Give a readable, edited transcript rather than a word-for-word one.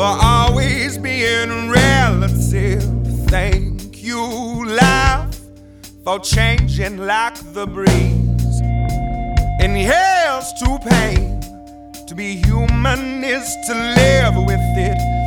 always being relative. Thank you, life, for changing like the breeze. Inhales to pain. To be human is to live with it.